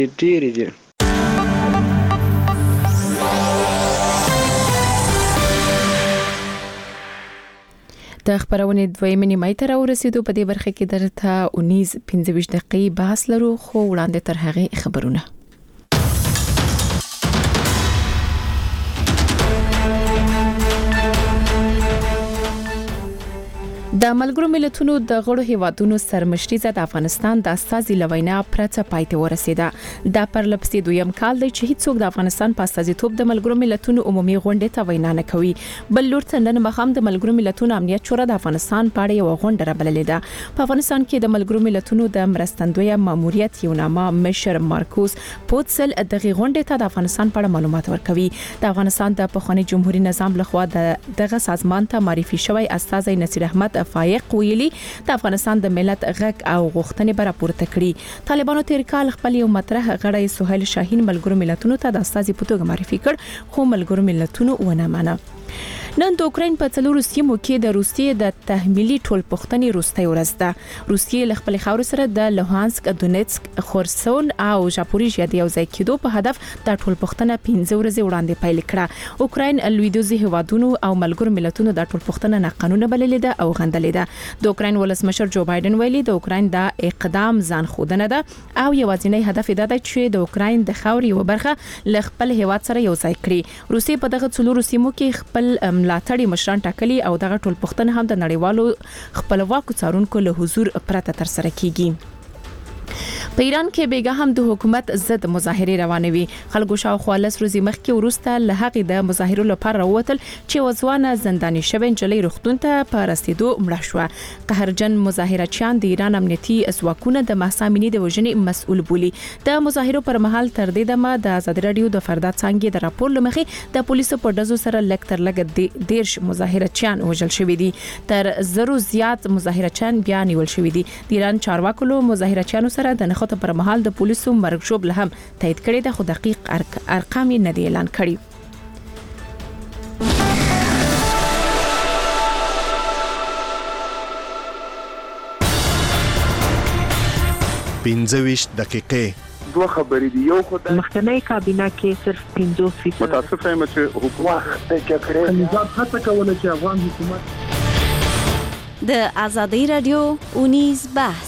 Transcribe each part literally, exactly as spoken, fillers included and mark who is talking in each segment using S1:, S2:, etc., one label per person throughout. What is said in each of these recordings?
S1: ډېرې دي.
S2: د خبرونې دویمې نیمه ته راورسېدو. په دې برخه کې درته اونیز پنځه ویشت دقیقې بحث لرو، خو وړاندې تر هغې خبرونه. د ملګرو ملتونو د غړو هیوادونو سرمشري د افغانستان د استازي لوینا پرته پایته ورسېده. دا پر لپسې دویم کال دی چې هیڅوک د افغانستان په استازیتوب د ملګرو ملتونو عمومي غونډې ته وینا نه کوي. بل لور ته نن مخام د ملګرو ملتونو امنیت شورا د افغانستان په اړه یو غونډه رابللې ده. په افغانستان کې د ملګرو ملتونو د مرستندوی ماموریت یو نامه مشر مارکوس پوتسل دغه غونډې ته د افغانستان په اړه معلومات ورکوي. د افغانستان د پخوانی جمهوریت نظام لخوا دغه سازمان ته معرفي شوی استازي نصیر احمد فایق ویلي د افغانستان د ملت غږ او غوښتنې بر راپورته کړي. طالبانو تیر کال خپل یو مطرح غړی سهیل شاهین ملګرو ملتونو ته د استازي په توګه معرفي کړ، خو ملګرو ملتونو ونه منله. نن د اوکرين په څلورو سیمو کې د روسیې د تحمیلي ټولپوښتنې وروستۍ ورځ ده. روسیې له خپل خاور سره د لوهانسک، دونیتسک، خرسون او ژاپوریژیا د یو ځای کېدو په هدف د ټولپوښتنه پنځه ورځې وړاندې پیل کړه. اوکرين لویدیځي هیوادونو او ملګرو ملتونو د ټولپوښتنه ناقانونه بللې ده او غندلې ده. د اوکرين ولسمشر جو بایدن ویلي د اوکرين د اقدام ځان خودنه ده او یوازینی هدف دا ده چې د اوکرين د خاور یو برخه له خپل هیواد سره یو ځای کړي. روسیې په دغه څلورو سیمو کې خپل ملاتړي مشران ټاکلي او دغه ټولپوښتنه هم د نړیوالو خپلواکو څارونکو له حضور پرته تر سره کیږي. په ایران کې بیګه هم د حکومت ضد مظاهره روانوي. خلکو شاوخوا لس ورځې مخکې وروسته له هغې د مظاهرو لپاره ووتل چې وځوانه زنداني شوې نجلۍ روغتون ته په رسیدو مړه شوه. قهرجن مظاهرچیان د ایران امنیتي ځواکونه د مهسا امینی د وژنې مسؤل بولي. د مظاهرو پر مهال تر دې دمه د آزادي رادیو د فردا څنګه د راپور لمخې د پولیسو په ډزو سره لک تر لګ دیرش مظاهرچیان وژل شوي دي. تر زرو زیات مظاهرچیان بیا نیول شوي دي. د ایران چارواکو له مظاهرچیانو سره د خو ته پر مهال د پولیسو مرګ ژوب له هم تایید کړي ده، خو دقیق ارقام یې نه دي اعلان کړي.
S3: پنځه ویشت دقیقې
S4: دوه خبرې دي. یو خدای
S5: مخکنی کابینه کې صرف پنځوس فیصد
S4: متاسف یم چې حکومت د جګړې
S6: نظام هڅه کوله چې افغان حکومت
S7: د آزادۍ رادیو اونیز بحث.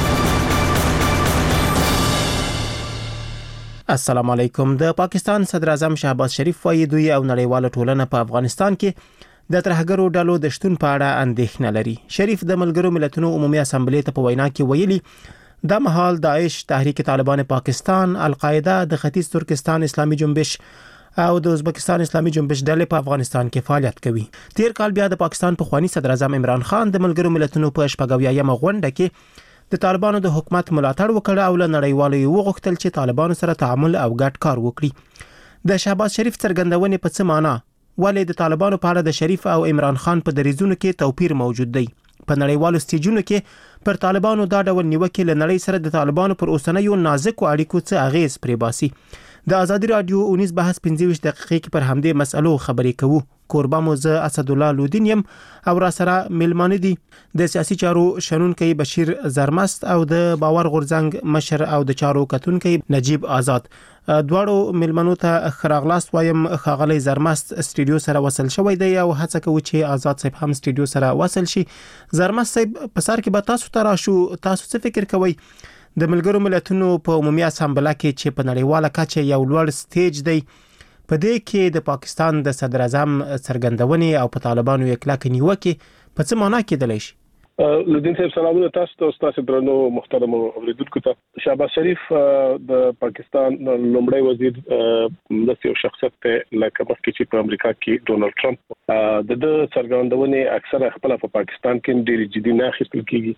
S8: السلام علیکم. د پاکستان صدر اعظم شهباز شریف وايي دوی او نړیواله ټولنه په افغانستان کې د ترهګرو ډلو د شتون په اړه اندېښنه لري. شریف د ملګرو ملتونو عمومي اسامبلې ته په وینا کې ویلي د مهال داعش، تحریک طالبان پاکستان، القاعده، د ختیځ ترکستان اسلامي جنبش او د ازبکستان اسلامي جنبش ډلې په افغانستان کې فعالیت کوي. تیر کال بیا د پاکستان پخوانی صدر اعظم عمران خان د ملګرو ملتونو په شپږاویایم غونډه کې د طالبانو د حکومت ملاتړ وکړ او له نړیوالو یې وغوښتل چې طالبانو سره تعامل او ګډ کار وکړي. د شهباز شریف څرګندونې په څه معنا؟ ولې د طالبانو په اړه د شریف او عمران خان په دریځونو کې توپیر موجود دی؟ په نړیوالو سټیجونو کې پر طالبانو دا ډول نیوکې له نړۍ سره د طالبانو پر اوسنیو نازکو اړیکو څه اغیز پرې باسي؟ د آزادي رادیو اونیز بحث پنځه ویشت دقیقې کې پر همدې مسألو خبرې کوو. کوربه مو زه اسد الله لودین یم او را سره ملمانه دي د سیاسي چارو شنونکي بشیر زرمست او د باور غورځنګ مشر او د چارو کتونکي نجیب آزاد. دواړو ملمنو ته خراغلاست وایم. خاغلی زرمست استودیو سره وصل شوی دی او هڅه کوي چې آزاد صاحب هم استودیو سره وصل شي. زرمست صاحب په سر کې به تاسو ته راشو. تاسو څه فکر کوئ د ملګرو ملتونو په عمومي اسامبله کې چې په نړیواله کچه یو لوړ سټیج دی، په دې کې د پاکستان د صدر اعظم څرګندونې او په طالبانو یې کلکه نیوکې په څه معنا کېدلی شي؟
S6: لودین صاحب سلامونه تاسو ته او تاسو درنو محترم اوریدونکو ته. شهباز شریف د پاکستان لومړی وزیر داسې یو شخصیت ته لکه مخکې چې په امریکا کې ډونالد ټرمپ د د څرګندونې اکثره خپل په پاکستان کې ډېری جدي نه اخیستل کیږي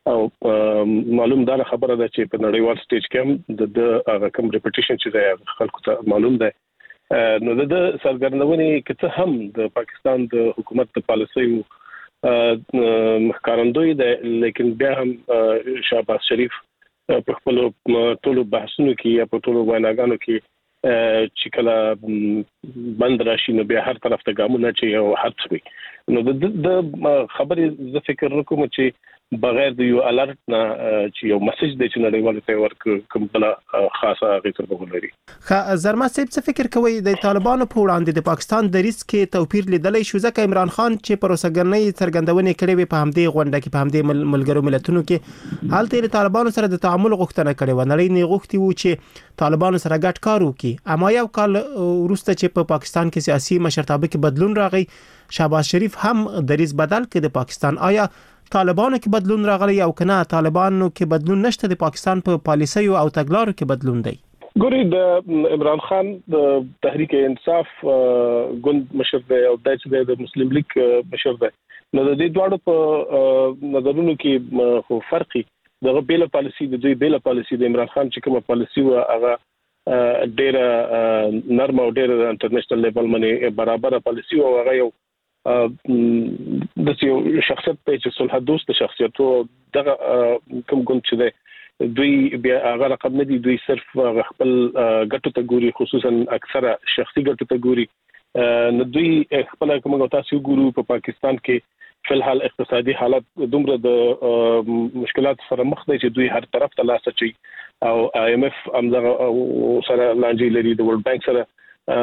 S6: او معلوم دا خبره ده چې په نړیوال سټیج کې هم د هغه کوم ریپټیشن چې د خلکو ته معلوم ده. نو د څرګندونې کې هم د پاکستان د حکومت د پالیسیو مخکارندوی ده، لیکن بیا هم شهباز شریف په خپل ټولو بحثونو کې یا په ټولو ویناګانو کې چې کله بند راشي نو بیا هر طرف ته ګامونه چې یو حد وي. نو د خبرې زه فکر وکوم چې بغیر د یو الرټ نه چې یو میسج د چنړیوالو ته ورک کوم بل خاصه غیر بغولري
S8: خا زرما صاحب څه فکر کوي د طالبانو په وړاندې د پاکستان د ریسک کې توپیر لیدلای شو ځکه عمران خان چې پروسګرنۍ څرګندونې کړې وي په همدې غونډه کې په همدې ملګرو ملتونو کې حالت د طالبانو سره د تعامل غوښتنه کړې و نړۍ نه غوښتي وو چې طالبانو سره ګډ کار وکړي اما یو کال وروسته چې په پاکستان کې سیاسي مشرتابه کې بدلون راغی شهباز شریف هم د ریس بدل کې د پاکستان آیا طالبانو کې بدلون راغلی او کنه طالبانو کې بدلون نشته د پاکستان په پالیسي او تګلارو کې بدلون دی
S6: ګوري د عمران خان د تحریک انصاف ګوند مشر دی او د مسلم لیگ مشر دی نو د دې دواړو په نظرونو کې خو فرق دی دغه بیل پالیسي د دوی بیل پالیسي د عمران خان چې کومه پالیسي و هغه ډېر نرم او ډېر انټرنیشنل لیول باندې برابر پالیسي او هغه یو د یو شخصیت په چې صلح دوست شخصیت او دغه کوم ګوند چې دی دوی بیا هغه رقم نه دي دوی صرف خپل ګټو ته ګوري خصوصا اکثره شخصي ګټو ته ګوري نو دوی خپل کومه تاسو ګورو په پاکستان کې فلحال اقتصادي حالت دومره د مشکلات سره مخ دي چې دوی هر طرف ته لاس اچي او آی ایم ایف امزغه سره لانجې لري د ورلد بانک سره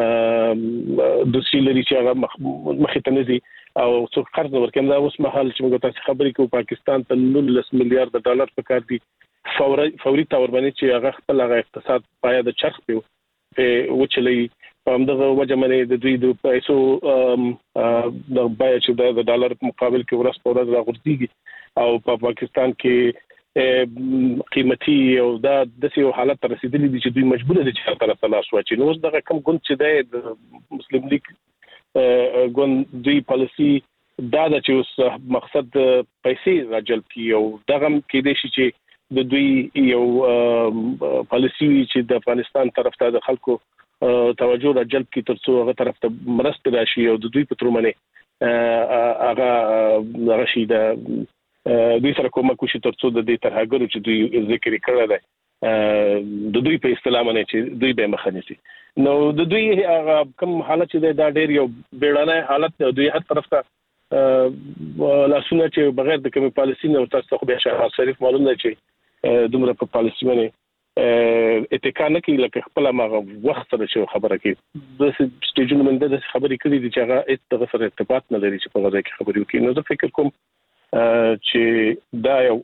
S6: د سیلري چې هغه مخې ته نزي او څو قرض ورکوم دا اوس مهال چې موږ تاسو خبرې کوو پاکستان ته نولس میلیارډ ډالر په کار دي فوري فوري تور باندې چې هغه خپل هغه اقتصاد پایا د چرخ پیو په وچلې په همدغه وجه باندې د دوی د پیسو د بای چې د ډالر په مقابل کې ورس په ورځ راغورځيږي او په پاکستان کې قیمتي او دا د یو حالت رسیدلی دي چې دوی مجبور دي چې طرف ته لاس واچي نو دغه کم ګوند چې د مسلم لیگ ګوند دوی پالیسي دا د چې مقصد پیسې راجلب کی او دغه کې دي چې د دوی یو پالیسي چې د افغانستان طرف ته د خلکو توجه راجلب کی ترڅو هغه طرف ته مرسته راشي او د دوی په ترمنه هغه راشي د دوی سره کومک وشي ترڅو د دې ترهګرو چې دوی ذکر کړل دی د دوی په اصطلاح باندې چې دوی به مخنيسي نو د دوی هغه کوم حالت چې دا ډېر یو بیړنۍ حالت دوی هر طرف ته لاسونه چې بغیر د کوم پالیسي نه تاسو خو به شهباز شریف معلومه چې دومره په پالیسي باندې اتکا نه کوي لکه خپل ماغه وخت سره چې خبره کوي د سټیجونو باندې د خبرې کړې دي چې هغه هیڅ سره ارتباط نه لري چې په غوږ کې خبرې وکړي نو زه فکر کوم چې دا یو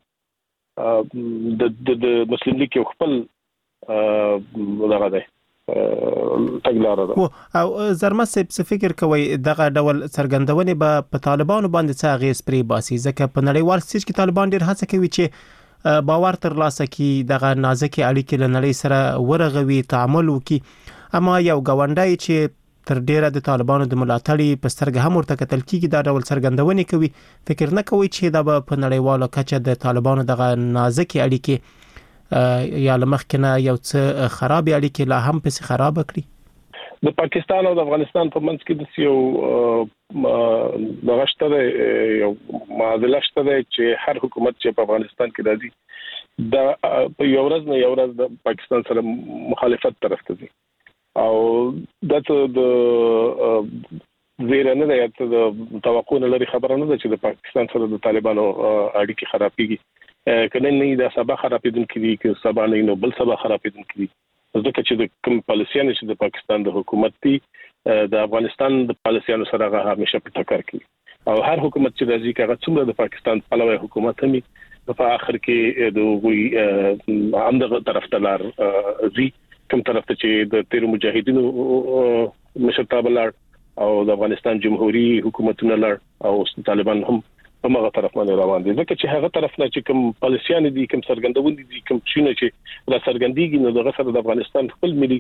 S6: د د مسلم لیگ یو خپل دغه دی تګلاره ده
S8: او زرما څه فکر کوي دغه ډول څرګندونې به په طالبانو باندې څه اغیز پرې باسي ځکه په نړیوال سټیج کې طالبان ډېر هڅه کوي چې باور تر لاسه کړي دغه نازکې اړیکې له نړۍ سره ورغوي تعامل وکړي اما یو غونډای چې تر ډیره د طالبانو د ملاتړي په سترګه هم ورته کتل کیږي دا ډول څرګندونې کوي فکر نه کوي چې دا په نړیواله کچه د طالبانو دغه نازکې اړیکې یا لمخکنه یو څه خراب اړیکې لا هم پس خراب کړي
S6: د پاکستان او د افغانستان په منځ کې د یو دغشته یو معادله شته چې هر حکومت چې په افغانستان کې راځي دا په یو ورځ نه یو ورځ د پاکستان سره مخالفت طرف ته دي او دته د ویره نه ده چې د توقع نه لري خبره نه ده چې د پاکستان سره د طالبانو اړیکې خرابېږي کنه نه دا سبا خرابېدونکې دي چې سبا نه نو بل سبا خرابېدونکې دي ځکه چې د کوم پالیسیانو چې د پاکستان د حکومت دي د افغانستان د پالیسیانو سره هغه همیشه په ټکر کوي او هر حکومت چې راځي هغه څومره د پاکستان پلوي حکومت همي په اخر کې د وی همدغه طرف ته لار زی کوم طرف ته چې د تیر مجاهدینو مشرتابه لار او د افغانستان جمهوریت حکومتونه لار او طالبان هم په هغه طرف باندې روان دي ځکه چې هغه طرف نه چې کوم پالیسیان دي کوم سرګندون دي کوم چینه چې را سرګندېږي نو دغه سره د افغانستان خپل ملي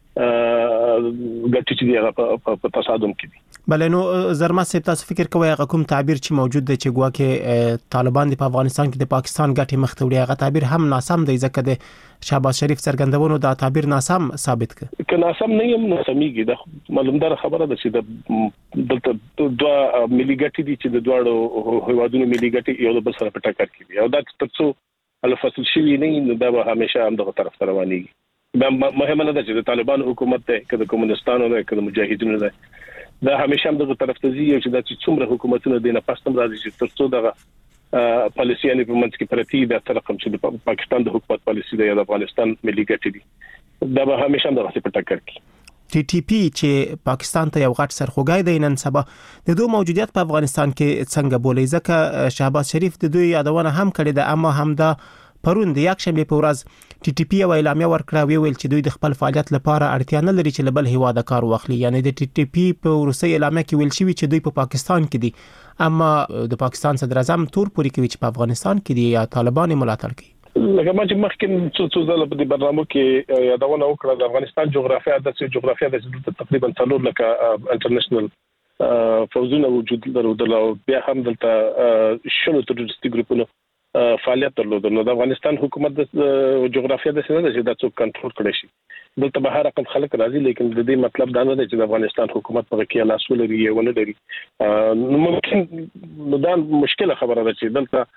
S6: ګټې چې هغه په تصادم کې دي
S8: بل نو زرما صاحب تاسو فکر کوئ هغه کوم تعبیر چې موجود دی چې ګواکې طالبان د افغانستان کې د پاکستان ګټې مخ ته وړي هغه تعبیر هم ناسم دی ځکه د شهباز شریف څرګندونو دا تعبیر ناسم ثابت کړ
S6: که ناسم نه یم ناسميږي د معلومدار خبره ده چې د دلته دوه ملي ګټې دي چې د دوه هیوادونو ملي ګټې یو بل سره په ټکر کې دي او دا ترڅو الفصل شي نه دا به همیشه هم دغه طرف روانيږي مهمه نه ده چې د طالبان حکومت ته کله کمونستانو نه کله مجاهدینو نه دا همیشه هم دغه طرف ته ځي چې د څومره حکومتونو دینه پاستم راځي چې ترڅو دغه پالیسي یعنی په منځ کې پرتی د تر رقم چې د پاکستان د حکومت پالیسي د افغانستان ملي ګټې دي دا به همیشه د غصې په ټکر کې
S8: ټي ټي پی چې پاکستان ته یو غټ سرخوږی دی نن سبا د دوی موجودیت په افغانستان کې څنګه بولي ځکه شهباز شریف د دوی یادونه هم کړې ده اما هم دا پرون د یک شنبه په ورځ ټي ټي پی او اعلامیه ورکړه ویل چې دوی د خپل فعالیت لپاره اړتیا نه لري چې بل هیواده کار واخلي یعنی د ټي ټي پی په ورسې اعلامیه کې ویل شوی چې دوی په پاکستان کې دي اما د پاکستان صدر اعظم تور پوری کوي چې په افغانستان کې دي یا طالبان ملاتړ کوي
S6: لکه ما چې مخکې څو څو ځله په دې برنامه کې یادونه وکړه د افغانستان جغرافیه د جغرافیه د تقریبا څلور لکه انټرنیشنل فوزونه وجود لري او بیا هم دلته شنو تروریستي ګروپونو فعالیت درلود نو د افغانستان حکومت د جغرافیه د سینه چې د څوک کنټرول کړی شي دلته به هر رقم خلک راځي لیکن د دې مطلب دا نه دی چې د افغانستان حکومت په کې لاس ولري یا ونه لري نو ممکن دا مشکله خبره ده چې دلته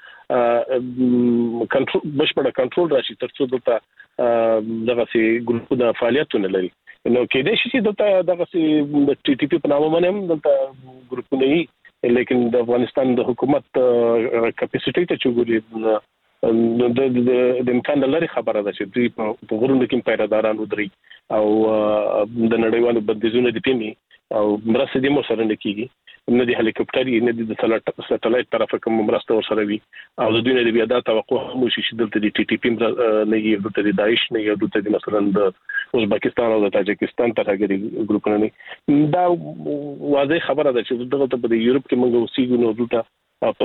S6: کنټرول بشپړه کنټرول راشي ترڅو دلته دغه سي ګروپونه فعالیتونه لري نو کې د شي دلته دغه سي د ټي ټي پی په نامه باندې دلته ګروپونه یې لیکن د افغانستان د حکومت کیپاسټی ته چګوري د امکان لري خبره ده چې دوی په غرونو کې پیراداران ودري او د نړیوالو بندیزونو د پیمي او مرسته د مو سره نه کیږي نه د هلیکوپټر نه د سټلایټ طرفه کوم مرسته ورسره وي او د دوی نه د بیا د توقع هم شي چې دلته د ټي ټي پی نه یو دلته د داعش نه یو دلته د مثلا د ازبکستان او د تاجکستان ترهګری ګروپونه نه دا واضح خبره ده چې دغه په یورپ کې موږ اوسېږو نو دلته په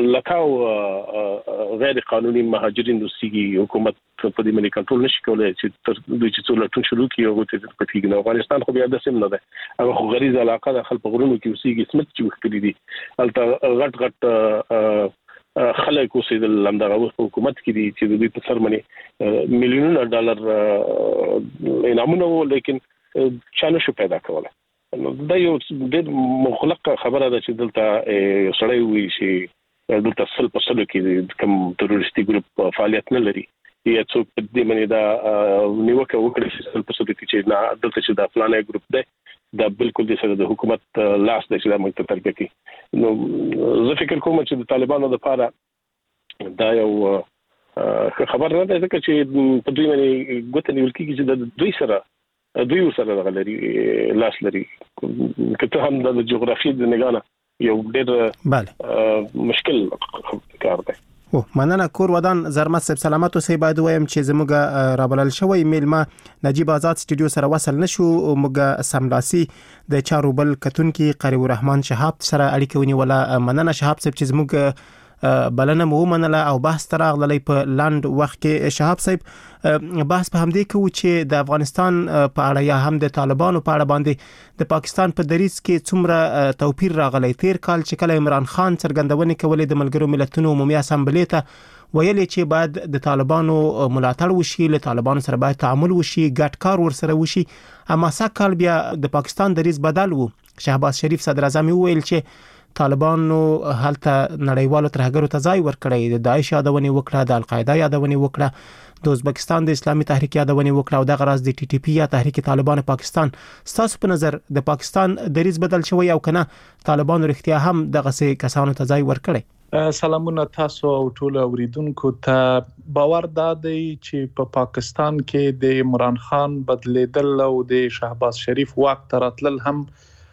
S6: لکاو غیر قانوني مهاجرین د سیګي حکومت په دې باندې کنټرول نشي کولای چې تر دوی چې څو لټون شروع کیږي او چې په تیګ نه افغانستان خو بیا د سیم نه ده هغه خو غریزه علاقه د خلک غرونو کې اوسېږي سمت چې وکړي دي البته غټ غټ خلک اوسېدل لمدغه حکومت کې دي چې دوی په سر باندې میلیونونه ډالر انعامونه وو لیکن چانه شو پیدا کوله نو دا یو ډېر مخلق خبره ده چې دلته سړی وي چې دلته سل په سلو کې کوم تروریستي ګروپ فعالیت نه لري یا څوک په دې باندې دا نیوکه وکړي چې سل په سلو کې چې نه دلته چې دا فلانه ګروپ ده دا بالکل د سره د حکومت لاس د چې دا موږ ته ترګه کوي نو زه فکر کوم چې د طالبانو لپاره دا یو خبر نه ده ځکه چې په دوی باندې ګوت نیول کېږي چې د دوی سره دوی سره غلري لاس لري کته هم د جغرافیې د نگانه یو ډېر
S8: bale
S6: مشکل کار دی
S8: او مننه کور ودان زرمت صاحب سلامت اوسئ باید وایم چې زموږ رابلل شوی میلمه نجیب آزاد سټوډیو سره وصل نشو موږ سملاسي د چارو بل کتونکي قریب الرحمن شهاب سره اړیکه ونیوله مننه شهاب صاحب چې زموږ بلنه مو منله او بحث تراغلی په لاند وخت کې شهاب صاحب بحث په همدې کوي چې د افغانستان په اړه یا هم د طالبانو په اړه باندې د پاکستان په دریځ کې څومره توپیر راغلی تیر کال چې کله عمران خان څرګندونې کولې د ملګرو ملتونو عمومي اسامبلې ته ویلې چې باید د طالبانو ملاتړ وشي له طالبانو سره باید تعامل وشي ګډ کار ورسره وشي اما سکهال بیا د پاکستان دریځ بدل وو شهباز شریف صدر اعظم ویل چې طالبانو هلته نړیوالو ترهګرو ته ځای ورکړی د داعش یادونه وکړه د القاعده یادونه وکړه د ازبکستان د اسلامي تحریک یادونه وکړه او د غراز د ټي ټي پی یا تحریک طالبان پاکستان ستاسو په نظر د پاکستان دریځ بدل شوی او کنه طالبانو رښتیا هم دغه سه کسانو ته ځای ورکړي
S1: سلامونه تاسو او ټول اوریدونکو ته باور دادی چې په پا پاکستان کې د عمران خان بدلیدل او د شهباز شریف واک تراتل هم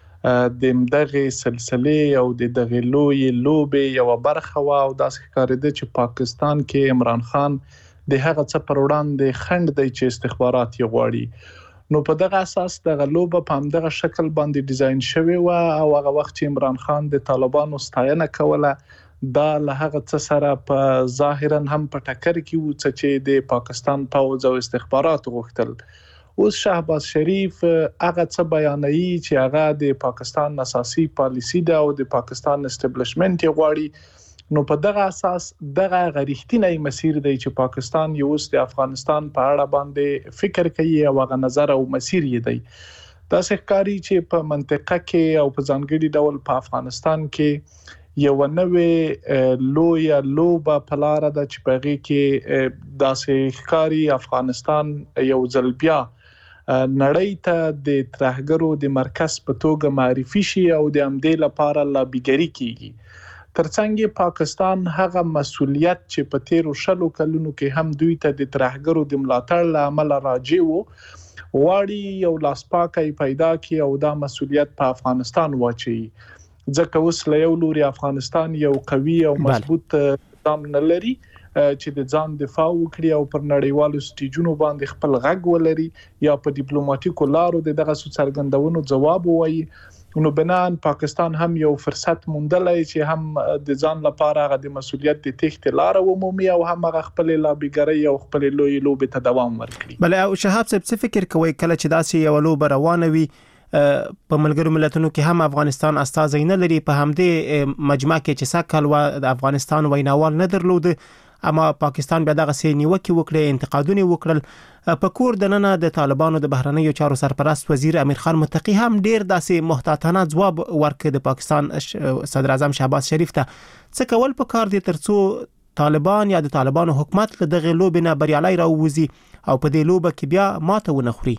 S1: د مدغه سلسله او د دغه لوی لوبې یو برخه وا او داسې ښکارېده چې پاکستان کې عمران خان د هغه څه پر وړاندې خنډ دی چې استخبارات یې غواړي نو په دغه اساس دغه لوبه په همدغه شکل باندې ډیزاین شوی و او هغه وخت چې عمران خان د طالبانو ستاینه کوله دا له هغه څه سره په ظاهرا هم په ټکر کې و چې د پاکستان پوځ او استخبارات غوښتل اوس شهباز شریف هغه څه بیانوي چې هغه د پاکستان اساسي پالیسی ده او د پاکستان استابلیشمنت غواړي نو په دغه اساس دغه غریښتینی مسیر دی چې پاکستان یو اوس د افغانستان په اړه باندې فکر کوي او هغه نظر او مسیر یې دی دا ښکاري چې په منطقه کې او په ځانګړي ډول په افغانستان کې یو نوې لوی لوبه پلاره ده چې په غي کې داسې ښکاری افغانستان یو ځلبیا نړۍ ته د ترهګرو د مرکز په توګه معرفي شي او د امدې لپاره لابیګری کیږي ترڅنګ پاکستان هغه مسولیت چې په تیرو شلو کلونو کې هم دوی ته د ترهګرو د ملاتړ لامل راځي وو واړی یو لاسپاکي پیدا کی او دا مسولیت په افغانستان واچي ځکه اوس له یو لوري افغانستان یو قوي او مضبوط نظام نه لري چې د ځان دفاع وکړي او پر نړیوالو سټیجونو باندې خپل غږ ولري یا په ډیپلوماټیکو لارو دغه څرګندونو جواب وایي نو بنان پاکستان هم یو فرصت موندلای چې هم د ځان لپاره غو د مسولیت د تخت لار عمومي او هم خپل لابیګری او خپل لوی لوبه ته دوام ورکړي
S8: بل او شهاب صاحب څه فکر کوي کله چې داسې یو لوبه روانه وي په ملګرو ملتونو کې هم افغانستان استازي نه لري په همدې مجمع کې چې ساکل و د افغانستان ویناوال نه درلود اما پاکستان بیا دغه سي نیوکه وکړه انتقادونه وکړل په کور د نن د طالبانو د بهرنیو چارو سرپرست وزیر امیر خان متقی هم ډیر داسې محتاطانه جواب ورکړ د پاکستان صدر اعظم شهباز شریف ته څه کول په کار دي ترڅو طالبان یا د طالبانو حکومت له دغه لوبې نه بریالي راووزي او په دې لوبه کې بیا ماته ونه خوري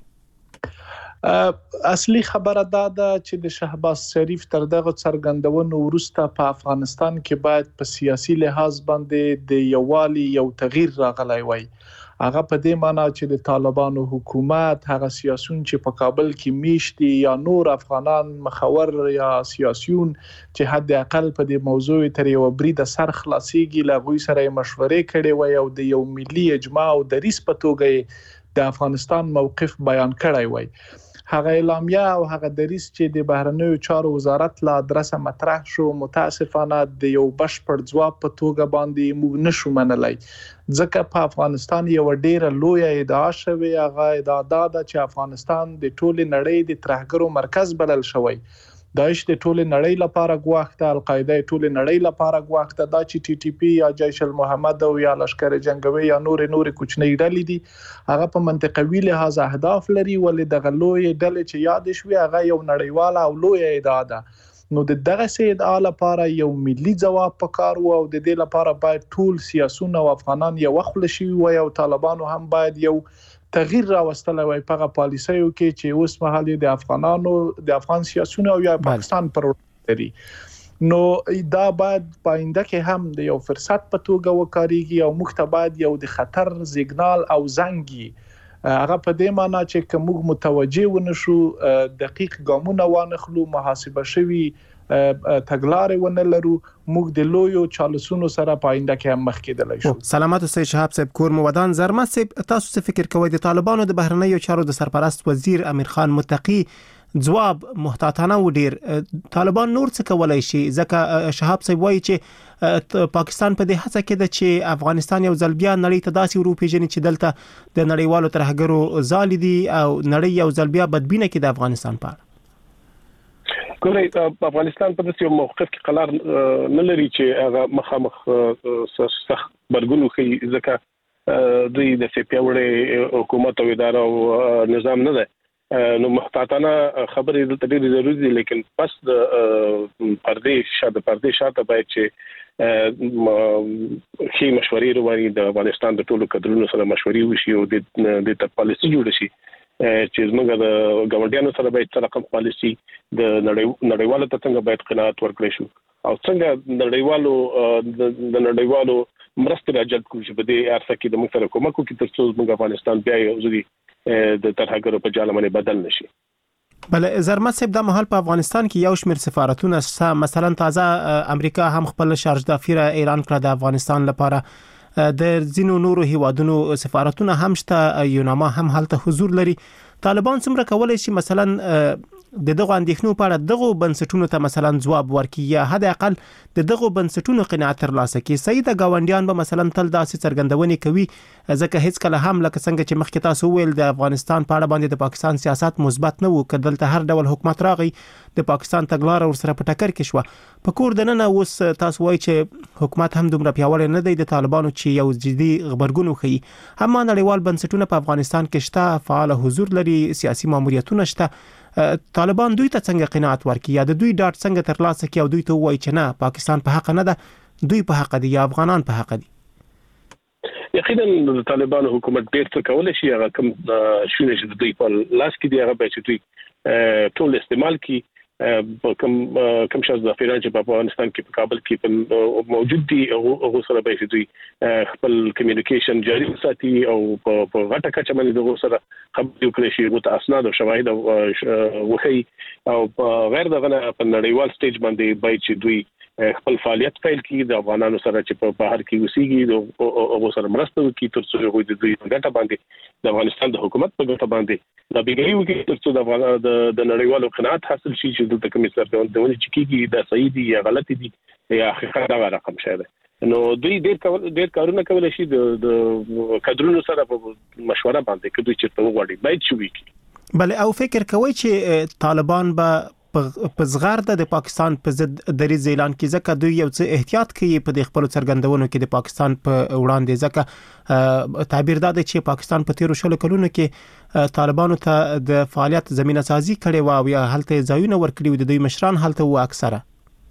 S1: اصلي خبره دا ده چې د شهباز شریف تر دغه څرګندونو وروسته په افغانستان کې باید په سیاسي لحاظ باندې د یووالي یو تغییر راغلی وای هغه په دې معنی چې د طالبانو حکومت هغه سیاسيون چې په کابل کې میشتي یا نور افغانان مخور یا سیاسيون چې حد اقل په دې موضوع تر یو برید سر خلاصيږي لغوي سره مشورې کړي وای او د یو ملي اجماع او د ریس په توګه د افغانستان موقف بیان کړی وای هغه اعلامیه او هغه دریس چې د بهرنیو چارو وزارت له ادرسه مطرح شو متاسفانه د یو بشپړ ځواب په توګه باندې موږ نشو منلای ځکه په افغانستان یو ډیره لوی ادعا شوی هغه ادعا ده چې افغانستان د ټولې نړۍ د ترهګرو مرکز بلل شوی داعش د ټولې نړۍ لپاره ګواښ ده القاعده ټولې نړۍ لپاره ګواښ ده دا چې ټي ټي پی یا جیش المحمد او یا لشکره جنگوي یا نور نور کوچنی ډلې دي هغه په منطقوي لحاظ اهداف لري ولې د غلوی ډلې چې یاد شوي هغه یو نړیواله او لوی ادعا ده نو د دغه ادعا لپاره یو ملي جواب پکار وو او د دې لپاره باید ټول سیاسيون او افغانان یو خپل شي وي او طالبانو هم باید یو تغییر راوستلای وای په پالیسیو کې چې اوس مهال د افغانانو د افغان سیاسيونو او یا پاکستان پر لري نو دا باید پاینده کې هم د یو فرصت په توګه وکړيږي او مختباد یو د خطر سیګنال او زنګي هغه په دې معنی چې کوم متوجه ونشو دقیق ګامونه وانخلو محاسبه شوی تګلارې ونه لرو موږ د لویو چالشونو سره پاینده کې هم مخ کېدلای شو
S8: سلامات سید شهاب صاحب کور مو ودان زرمه صاحب تاسو څه فکر کوئ د طالبانو د بهرنیو چارو د سرپرست وزیر امیر خان متقی جواب محتاطانه و ډیر طالبان نور څه کولای شي ځکه شهاب صاحب وایي چې پاکستان په دې هڅه کې ده چې افغانستان یو ځل بیا نړۍ ته داسې اروپا جنې چې دلته د نړیوالو ترهګرو ځال دي او نړۍ یو ځل بیا بدبینه کې د افغانستان په
S6: ګورئ په افغانستان په داسې موقف کې قرار نه لري چې هغه مخامخ سخت برګونو کوي ځکه دوی د سپیاوړې حکومت او اداره او نظام نه ده نو محتاطانه خبرې د ډېری ضروري دي لیکن پس د پردې شاته پردې شاته باید چې شي مشورې رواني د افغانستان د ټولو کډرونو سره مشورې وشي او د د پالیسي جوړ شي چې زموږ د ګاونډیانو سره باید څه رقم پالیسي د نړیوالو ته څنګه باید قناعت ورکړي شو او څنګه نړیوالو د نړیوالو مرستې راجلب کړي چې په دې ارسه کې د موږ سره کومک وکړي ترڅو زموږ افغانستان بیا یو ځل د ترهګرو په جال باندې بدل نشي
S8: بل زرمت صاحب د محل په افغانستان کې یو شمېر سفارتونه مثلا تازه امریکا هم خپل شارج دافیره اعلان کړ د افغانستان لپاره د زینو نورو هیوادونو سفارتونه هم شته یوناما هم هلته حضور لري طالبان څومره کولای شي مثلا د دغه اندېښنو په اړه دغه بنسټونو ته مثلا جواب ورکړي یا حد اقل د دغه بنسټونو قناعت ترلاسه کړي صحیح د گاونډیان به مثلا تل داسې څرګندونې کوي ځکه هیڅ کله هم لکه څنګه چې مخکې تاسو ویل د افغانستان په اړه باندې د پاکستان سیاست مثبت نه وو کدلته هر ډول حکومت راغی د پاکستان تګلارې ور سره په ټکر کې شو په کور دننه اوس تاسو وایي چې حکومت هم دومره پیاوړی نه دی د طالبانو چې یو جدي خبرګون وخی هم نړیوال بنسټونه په افغانستان کې شته فعال حضور لري سیاسي ماموریتونه شته طالبان دوی ته څنګه قناعت ورکړي یا د دوی ډاټ څنګه ترلاسه کړي او دوی ته وایي چې نه پاکستان په حق نه ده دوی په حق دي یا افغانان په حق دي
S6: یقینا د طالبانو حکومت ډېر څه کولای شي هغه کوم شونه چې دوی په لاس کې دی هغه به چې دوی ټول استعمال کړي کوم کوم شاز د افغان چې په افغانستان کې په کابل کې موجود دي او سره به دوی خپل کمیونیکیشن جاري ساتي او په غټه کچه باندې دغه سره خبرې وکړي شي او اسناد او شواهد وخی او غیر دغه په نړیوال سټیج باندې باید چې دوی خپل فعالیت پیل کړي د افغانانو سره چې په بهر کې اوسېږي او هغه سره مرسته وکړي تر څو هغوی د دوی په ګټه باندې د افغانستان د حکومت په ګټه باندې د بیګي وکړي تر څو د د نړیوالو قناعت حاصل شي چې د کمیسر د ونې چې کیږي د صحیح دي یا غلط دي یا حقیقت دا رقم شاده نو دوی ډېر ډېر کارونه کولای شي د د کادرونو سره په مشوره باندې کړي چې په وړي باید شو وکړي
S8: بل او فکر کوي چې طالبان به په زغار د پاکستان په ضد دریځ اعلان کړي ځکه دوی یو څه احتیاط کوي په د خپل څرګندونو کې د پاکستان په وړاندې ځکه تعبیر دا دی چې پاکستان په تیرو شلو کلونو کې طالبانو ته د فعالیت زمينه سازي کړې و او یا هلته ځایونه ورکړي و د دوی مشران هلته و اکثره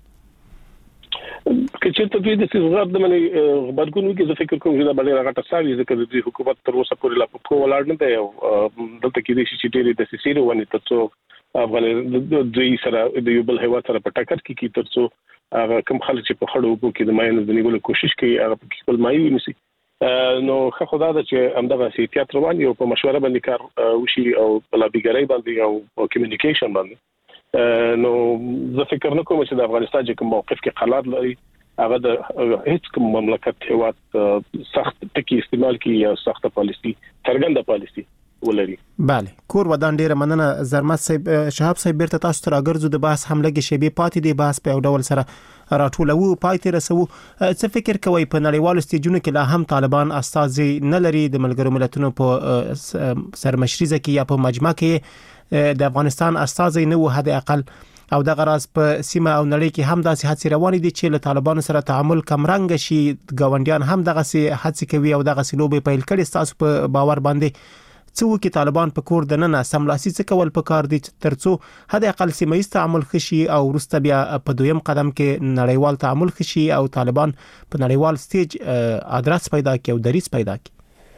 S6: کچې ته دوی د زغار د منی خبرګون کې زه فکر کوم چې دا باندې راغټه ساوي ځکه د حکومت تر اوسه پورې لا په ولاړ نه دی او دلته کې د شي ډېری د سیسیرو ونی ته څو افغان دوی سره د یو بل هیواد سره په ټکر کې کی تر څو هغه کوم خلک چې په خړو وګو کې د ماینو د نیولو کوشش کوي هغه په خپل مایو ونیسي نو خو خدای دا چې همدغه سیاست روان یو په مشوره باندې کار وشي او په لابیګری باندې او کمیونیکیشن باندې نو زه فکر نه کوم چې د افغانستان چې کوم موقف کې قرار لري هغه د هیڅ کوم مملکت هیواد سخت ټکی استعمال کوي یا سخت پالیسی څرګنده پالیسی ولري.
S8: بله کور ودان ډیره مننه زرمت صاحب شهاب صاحب بیرته تاسو ته راګرځو د بحث حملګي شیبي پاتې دی بحث په ډول سره راټولو پاتې رسو څه فکر کوي په نړیوالو سټیجونو کې لا هم طالبان استازي نه لري د ملګرو ملتونو په سرمشري ځکه یا په مجمع کې د افغانستان استازي نه وو حد اقل او د غراز په سیمه او نړۍ کې هم داسې هڅې روانې دي چې له طالبانو سره تعامل کمرنګ شي ګاونډیان هم دغه سي هڅې کوي او دغه سي لوبې پیل کړي تاسو په باور باندې څو کې طالبان په کور د نن سملاسي څه کول په کار دي ترڅو حد اقل سیمه تعامل خشي او ورسته بیا په دویم قدم کې نړیوال تعامل خشي او طالبان په نړیوال سټیج ادرس پیدا کوي او دریس پیدا کوي.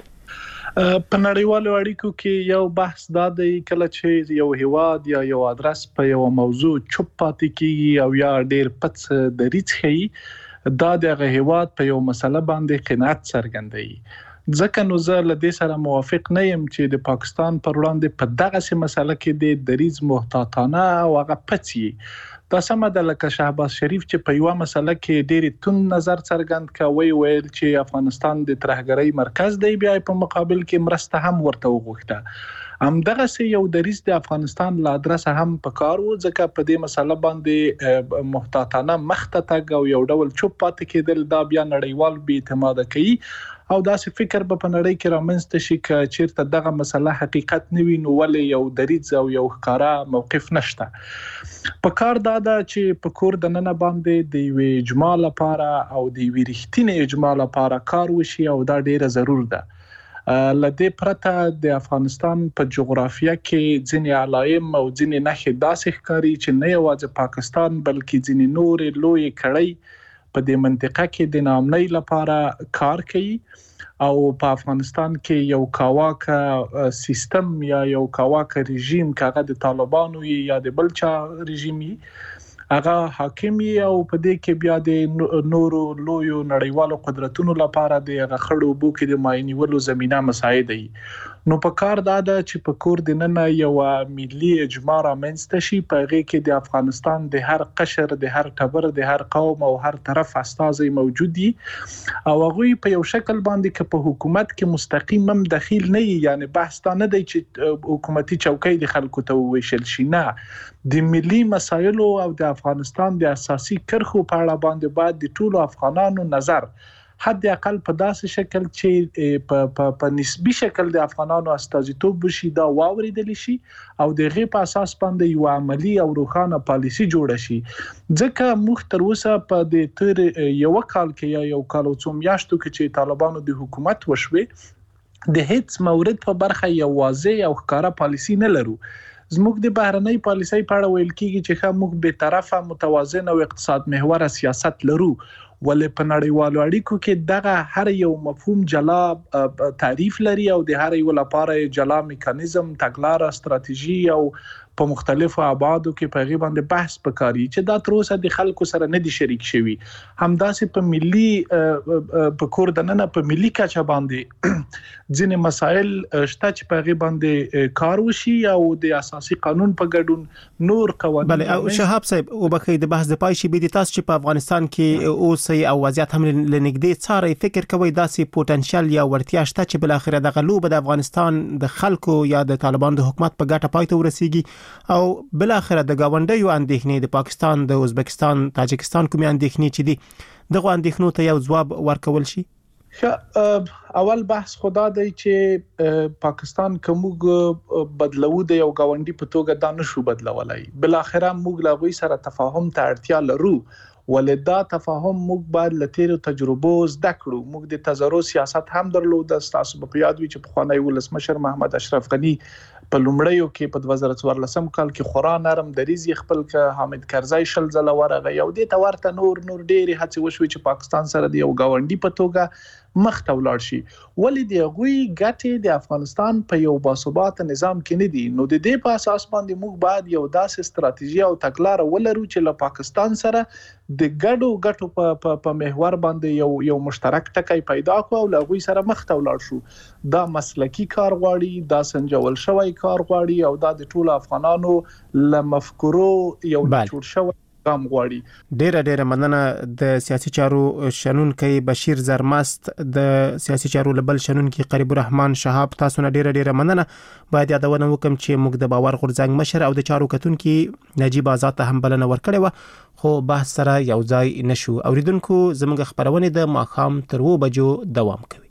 S1: په نړیوالو اړیکو کې یو بحث دا دی کله چې یو هیواد یا یو ادرس په یو موضوع چوپ پاتې کیږي او یا ډېر پڅ دریس خي دا دغه هیواد په یو مسله باندې قناعت څرګندوي ځکه نو زه له دې سره موافق نه یم چې د پاکستان پر وړاندې په دغه سي مسله کې د دریز محتاطانه او هغه پڅي دا سم د لکه شهباز شریف چې په یو مسله کې ډېری تون نظر څرګند کوي ویل چې افغانستان د ترهګرۍ مرکز دی بیا په مقابل کې مرسته هم ورته وغوښته هم دغه سي یو دریز د افغانستان لا ادرس هم په کار و ځکه په دې مسله باندې محتاطانه مخته تګ او یو ډول چوپ پاتې کېدل دا بیا نړیوال بې اعتماد کوي او داسې فکر به په نړۍ کې رامنځته شي چې چیرته دغه مسله حقیقت نه وي نو ولې یو دریځ او یو ښکارا موقف نشته. په کار دا ده چې په کور د نن باندې د یو اجماع لپاره او د یو رښتینی اجماع لپاره کار وشي او دا ډیره ضرور ده. لدې پرته د افغانستان په جغرافیه کې ځینې علائم او ځینې نښې داسې ښکاري چې نه یوازې پاکستان بلکې ځینې نور لوی کړي په دې منطقه کې د نامنۍ لپاره کار کوي او په افغانستان کې یو کاواکه سیستم یا یو کاواکه رژیم کاغه د طالبانو یا د بلچا رژیمي هغه حاکمي او په دې کې بیا د نورو لویو نړیوالو قدرتونو لپاره د غخړو بو کې د ماینولو زمينه مساعده وي نو په کار دا ده چې په کور د نن یو ملي اجماع رامنځته شي په هغه کې د افغانستان د هر قشر د هر ټبر د هر قوم او هر طرف استازي موجود دي او هغه په یو شکل باندې کې په حکومت کې مستقیم هم دخیل نه یعنی بحث نه دی چې حکومتي چوکۍ د خلکو ته وویشل شي نه د ملي مسایلو او د افغانستان د اساسي کرخو په اړه باندې بعد د ټولو افغانانو نظر حد اقل په داسې شکل چې په په نسبی شکل د افغانانو استازیتوب وشي دا واوریدل شي او د غي په اساس باندې یو عملی او روښانه پالیسی جوړ شي ځکه موږ تر اوسه په د تر یو کال کې یا یو کال او څو میاشتو کې چې طالبانو د حکومت وشوي د هیڅ مورد په برخه یو واضح او ښکارا پالیسی نه لرو زموږ د بهرنۍ پالیسۍ په اړه ویل کیږي چې موږ به طرفه متوازن او اقتصاد محور سیاست لرو ولې په نړیوالو اړیکو کې دغه هر یو مفهوم جلا تعریف لري او د هر یو لپاره جلا میکانیزم تګلاره استراتیژي او په مختلفو ابعادو کې په غي باندې بحث وکړي چې دا تر اوسه د خلکو سره نه دي شریک شوي همداسې په ملي په کور دننه په ملي کچه باندې ځینې مسایل شته چې په غي باندې کار وشي او د اساسي قانون په ګډون نور قوانين
S8: بله او شهاب صاحب وبخښئ د بحث د پای شي به د تاسو چې په افغانستان کې اوسې او وضعیت هم لنګدې څاري فکر کوي داسې پوتنشل یا ورتیا شته چې بل اخر د غلوب د افغانستان د خلکو یا د طالبان د حکومت په ګټه پای ته ورسیږي او بل اخر د گاونډیو اندېښنې د پاکستان د ازبکستان تاجکستان کومې اندېښنې چې دي دغه اندېښنو ته یو ځواب ورکول شي
S1: اول بحث خدا دی چې پاکستان کومګ بدلو د یو گاونډي په توګه دا نشو بدلولای بل اخر موږ لا غوي سره تفاهم ته اړتیا لرو ولدا تفاهم موږ باید لتیرو تجربو زده کړو موږ د تزارو سیاست هم درلود د تاسو په یاد وي چې په خوانی ولسمشر محمد اشرف غنی په لومړیو کې په دوه زره څوارلسم کال کې خورا نرم دریزي خپل ک حامد کرزی شل زله ورغه یو د تورته نور نور ډېری هڅه وشوي چې پاکستان سره د یو گاونډي په توګه مخ ته ولاړ شي ولې دی غوي ګټه د افغانستان په یو باثبات نظام کې نه دي نو د دې په اساس باندې موږ باید یو داسې ستراتیژي او تګلارې ولرو چې له پاکستان سره د ګډو ګټو په په محور باندې یو یو مشترک ټکی پیدا کو او له غوي سره مخ ته ولاړ شو دا مسلکی کار غواړي دا سنجول شوی کار غواړي او دا د ټولو افغانانو لمفکرو یو جوړ شوی قام غواړي
S8: ډیره ډیره مننه د سیاسي چارو شنونکي بشیر زرمست د سیاسي چارو لبل شنونکي قریب الرحمن شهاب تاسو نه ډیره ډیره مننه باید یادونه وکم چې موږ د باور غورځنګ مشر او د چارو کتونکي نجیب آزاد ته هم بلنه ورکړې و خو بحث سره یو ځای نشو اوریدونکو زموږ خبرونه د ماخام تر و بجو دوام کوي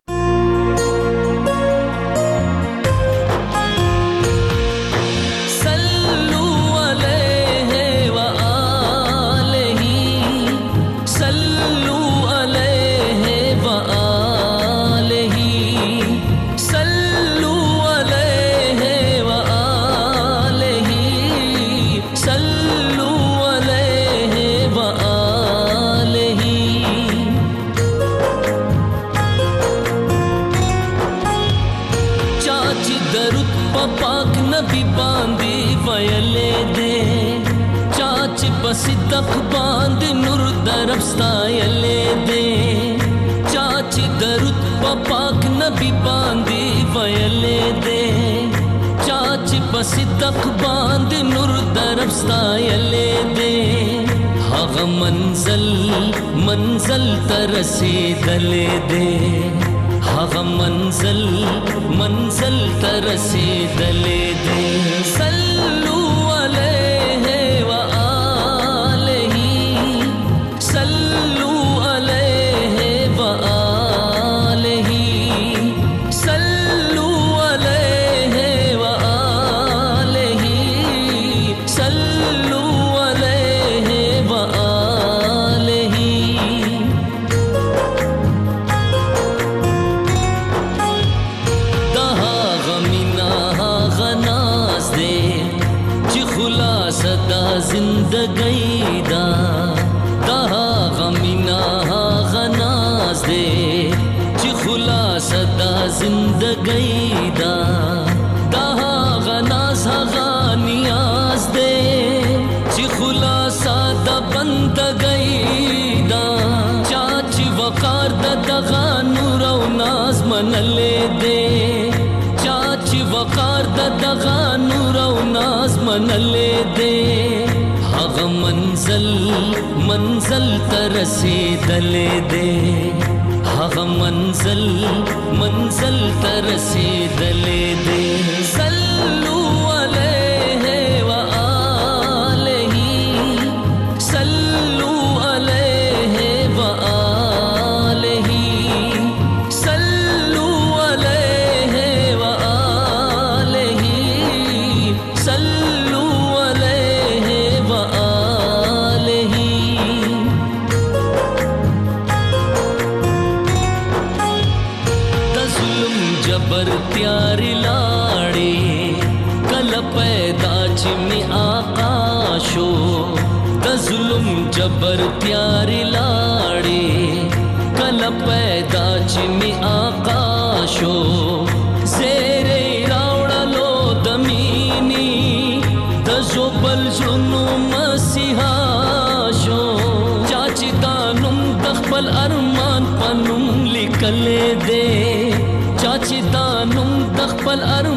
S3: صدق باند نور درب ستایلې دې چاچی درود په پاک نبی باندې ویلې دې چاچی په صدق باند نور درب ستایلې دې هغه منزل منزل تر رسیدلې دې هغه منزل منزل تر رسیدلې دې صلو زندگی دا دا غمینا غناز دے چی خلاص دا زندگی دا دا غناز غانیاز دے چی خلاص دا بندگی دا چاچی وقار دا دغا نور و ناز منلے دے چاچی وقار دا دغا نور و ناز منلے دے هغه منزل منزل تر رسیدلې دې هغه منزل منزل تر رسیدلې دې صلو علیه و آله صلو علیه و آله صلو علیه و آله صلو जबर प्यारी लाड़ी कल पैदा चिमी आकाशो द د ظلم جبر تیاری لاړې کله پیدا چې می آقا شو زیرې راوړلو د مینې د زوبل ژوندو مسیحا شو چاچی دا نوم د خپل ارمان په نوم لیکلې دی چاچی دا نوم د خپل ارمان